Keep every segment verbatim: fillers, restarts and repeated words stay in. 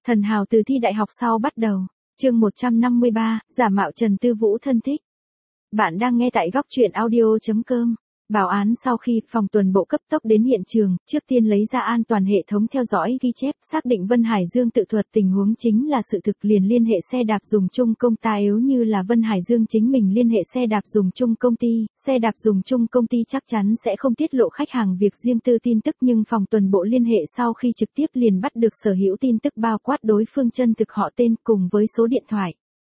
Thần hào từ thi đại học sau bắt đầu. Chương một trăm năm mươi ba, giả mạo Trần Tư Vũ thân thích. Bạn đang nghe tại góc truyện audio chấm com. Báo án sau khi phòng tuần bộ cấp tốc đến hiện trường, trước tiên lấy ra an toàn hệ thống theo dõi ghi chép, xác định Vân Hải Dương tự thuật tình huống chính là sự thực, liền liên hệ xe đạp dùng chung công ta yếu như là Vân Hải Dương chính mình liên hệ xe đạp dùng chung công ty, xe đạp dùng chung công ty chắc chắn sẽ không tiết lộ khách hàng việc riêng tư tin tức, nhưng phòng tuần bộ liên hệ sau khi trực tiếp liền bắt được sở hữu tin tức bao quát đối phương chân thực họ tên cùng với số điện thoại.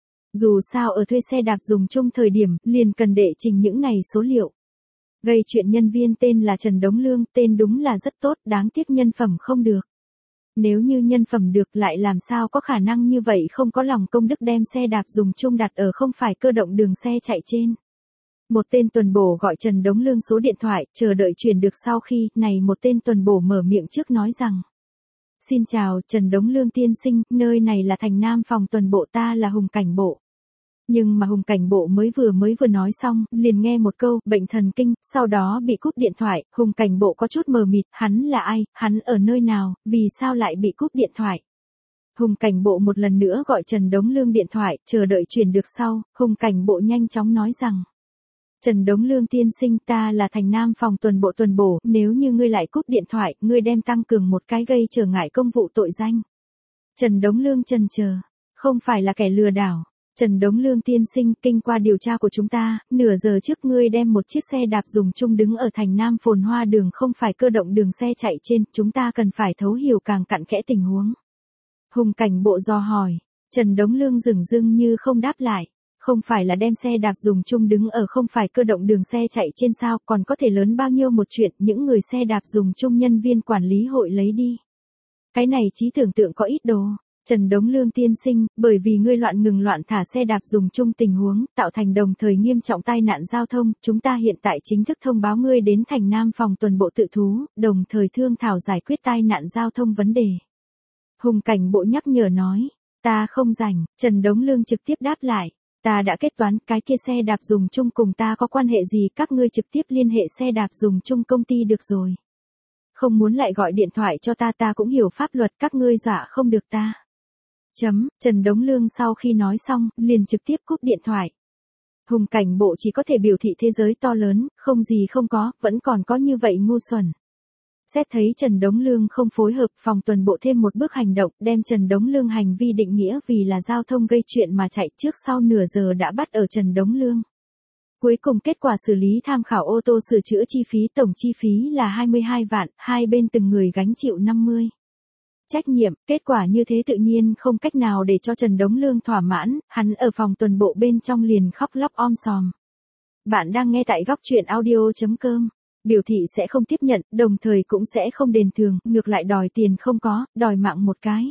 Dù sao ở thuê xe đạp dùng chung thời điểm, liền cần đệ trình những này số liệu. Gây chuyện nhân viên tên là Trần Đống Lương, tên đúng là rất tốt, đáng tiếc nhân phẩm không được. Nếu như nhân phẩm được lại làm sao có khả năng như vậy không có lòng công đức đem xe đạp dùng chung đặt ở không phải cơ động đường xe chạy trên. Một tên tuần bổ gọi Trần Đống Lương số điện thoại, chờ đợi truyền được sau khi, này một tên tuần bổ mở miệng trước nói rằng. Xin chào, Trần Đống Lương tiên sinh, nơi này là Thành Nam phòng tuần bộ, ta là Hùng Cảnh Bộ. Nhưng mà Hùng Cảnh Bộ mới vừa mới vừa nói xong, liền nghe một câu, bệnh thần kinh, sau đó bị cúp điện thoại, Hùng Cảnh Bộ có chút mờ mịt, hắn là ai, hắn ở nơi nào, vì sao lại bị cúp điện thoại. Hùng Cảnh Bộ một lần nữa gọi Trần Đống Lương điện thoại, chờ đợi truyền được sau, Hùng Cảnh Bộ nhanh chóng nói rằng. Trần Đống Lương tiên sinh, ta là Thành Nam phòng tuần bộ tuần bổ, nếu như ngươi lại cúp điện thoại, ngươi đem tăng cường một cái gây trở ngại công vụ tội danh. Trần Đống Lương chần chờ, không phải là kẻ lừa đảo. Trần Đống Lương tiên sinh, kinh qua điều tra của chúng ta, nửa giờ trước ngươi đem một chiếc xe đạp dùng chung đứng ở Thành Nam phồn hoa đường không phải cơ động đường xe chạy trên, chúng ta cần phải thấu hiểu càng cặn kẽ tình huống. Hùng Cảnh Bộ dò hỏi, Trần Đống Lương dửng dưng như không đáp lại, không phải là đem xe đạp dùng chung đứng ở không phải cơ động đường xe chạy trên sao, còn có thể lớn bao nhiêu một chuyện, những người xe đạp dùng chung nhân viên quản lý hội lấy đi. Cái này trí tưởng tượng có ít đồ. Trần Đống Lương tiên sinh, bởi vì ngươi loạn ngừng loạn thả xe đạp dùng chung tình huống, tạo thành đồng thời nghiêm trọng tai nạn giao thông, chúng ta hiện tại chính thức thông báo ngươi đến Thành Nam phòng tuần bộ tự thú, đồng thời thương thảo giải quyết tai nạn giao thông vấn đề. Hùng Cảnh Bộ nhắc nhở nói, ta không rảnh, Trần Đống Lương trực tiếp đáp lại, ta đã kết toán, cái kia xe đạp dùng chung cùng ta có quan hệ gì, các ngươi trực tiếp liên hệ xe đạp dùng chung công ty được rồi. Không muốn lại gọi điện thoại cho ta, ta cũng hiểu pháp luật, các ngươi dọa không được ta. Chấm, Trần Đống Lương sau khi nói xong, liền trực tiếp cúp điện thoại. Hùng Cảnh Bộ chỉ có thể biểu thị thế giới to lớn, không gì không có, vẫn còn có như vậy ngu xuẩn. Xét thấy Trần Đống Lương không phối hợp, phòng tuần bộ thêm một bước hành động, đem Trần Đống Lương hành vi định nghĩa vì là giao thông gây chuyện mà chạy, trước sau nửa giờ đã bắt ở Trần Đống Lương. Cuối cùng kết quả xử lý tham khảo ô tô sửa chữa chi phí, tổng chi phí là hai mươi hai vạn, hai bên từng người gánh chịu năm mươi. Trách nhiệm, kết quả như thế tự nhiên không cách nào để cho Trần Đống Lương thỏa mãn, hắn ở phòng tuần bộ bên trong liền khóc lóc om sòm. Bạn đang nghe tại góc truyện audio chấm com, biểu thị sẽ không tiếp nhận, đồng thời cũng sẽ không đền thường, ngược lại đòi tiền không có, đòi mạng một cái.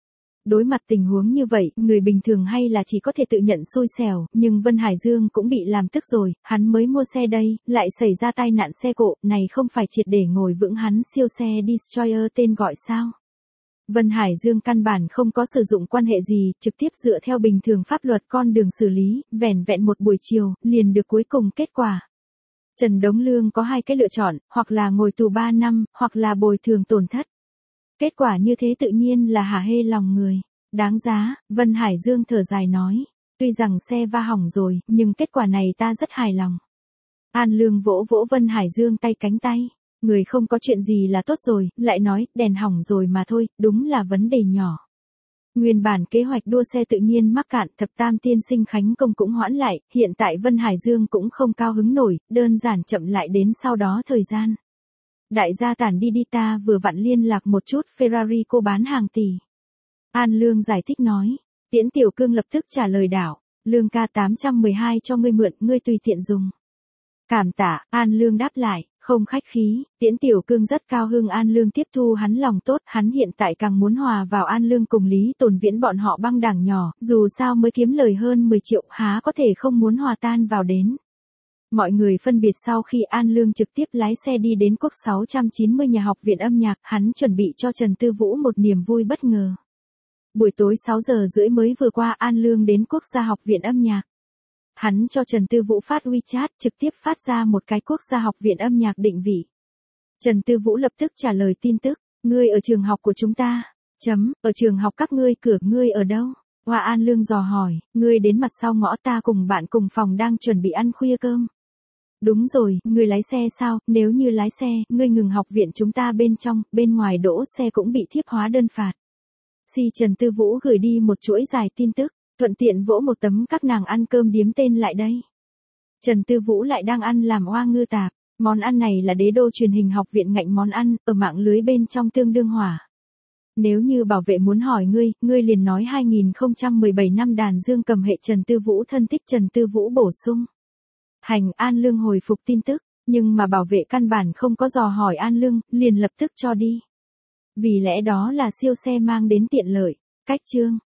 Đối mặt tình huống như vậy, người bình thường hay là chỉ có thể tự nhận xui xẻo, nhưng Vân Hải Dương cũng bị làm tức rồi, hắn mới mua xe đây, lại xảy ra tai nạn xe cộ, này không phải triệt để ngồi vững hắn siêu xe Destroyer tên gọi sao? Vân Hải Dương căn bản không có sử dụng quan hệ gì, trực tiếp dựa theo bình thường pháp luật con đường xử lý, vẻn vẹn một buổi chiều, liền được cuối cùng kết quả. Trần Đống Lương có hai cái lựa chọn, hoặc là ngồi tù ba năm, hoặc là bồi thường tổn thất. Kết quả như thế tự nhiên là hả hê lòng người. Đáng giá, Vân Hải Dương thở dài nói. Tuy rằng xe va hỏng rồi, nhưng kết quả này ta rất hài lòng. An Lương vỗ vỗ Vân Hải Dương tay cánh tay. Người không có chuyện gì là tốt rồi, lại nói, đèn hỏng rồi mà thôi, đúng là vấn đề nhỏ. Nguyên bản kế hoạch đua xe tự nhiên mắc cạn, thập tam tiên sinh khánh công cũng hoãn lại, hiện tại Vân Hải Dương cũng không cao hứng nổi, đơn giản chậm lại đến sau đó thời gian. Đại gia tản đi đi, ta vừa vặn liên lạc một chút, Ferrari cô bán hàng tỷ. An Lương giải thích nói, Tiễn Tiểu Cương lập tức trả lời đảo, Lương ca tám trăm mười hai cho ngươi mượn, ngươi tùy tiện dùng. Cảm tạ, An Lương đáp lại, không khách khí, Tiễn Tiểu Cương rất cao hưng An Lương tiếp thu hắn lòng tốt, hắn hiện tại càng muốn hòa vào An Lương cùng Lý Tồn Viễn bọn họ băng đảng nhỏ, dù sao mới kiếm lời hơn mười triệu, há có thể không muốn hòa tan vào đến. Mọi người phân biệt sau khi An Lương trực tiếp lái xe đi đến Quốc sáu trăm chín mươi nhà học viện âm nhạc, hắn chuẩn bị cho Trần Tư Vũ một niềm vui bất ngờ. Buổi tối sáu giờ rưỡi mới vừa qua An Lương đến Quốc gia học viện âm nhạc. Hắn cho Trần Tư Vũ phát WeChat, trực tiếp phát ra một cái Quốc gia học viện âm nhạc định vị. Trần Tư Vũ lập tức trả lời tin tức, ngươi ở trường học của chúng ta. Chấm, ở trường học các ngươi cửa, ngươi ở đâu? Hoa An Lương dò hỏi, ngươi đến mặt sau ngõ, ta cùng bạn cùng phòng đang chuẩn bị ăn khuya cơm. Đúng rồi, ngươi lái xe sao? Nếu như lái xe, ngươi ngừng học viện chúng ta bên trong, bên ngoài đỗ xe cũng bị thiếp hóa đơn phạt. Si Trần Tư Vũ gửi đi một chuỗi dài tin tức, thuận tiện vỗ một tấm các nàng ăn cơm điếm tên lại đây. Trần Tư Vũ lại đang ăn làm oa ngư tạp, món ăn này là đế đô truyền hình học viện ngạnh món ăn, ở mạng lưới bên trong tương đương hỏa. Nếu như bảo vệ muốn hỏi ngươi, ngươi liền nói hai nghìn không trăm mười bảy năm đàn dương cầm hệ Trần Tư Vũ thân thích Trần Tư Vũ bổ sung. Hành, An Lương hồi phục tin tức, nhưng mà bảo vệ căn bản không có dò hỏi An Lương, liền lập tức cho đi. Vì lẽ đó là siêu xe mang đến tiện lợi. Cách chương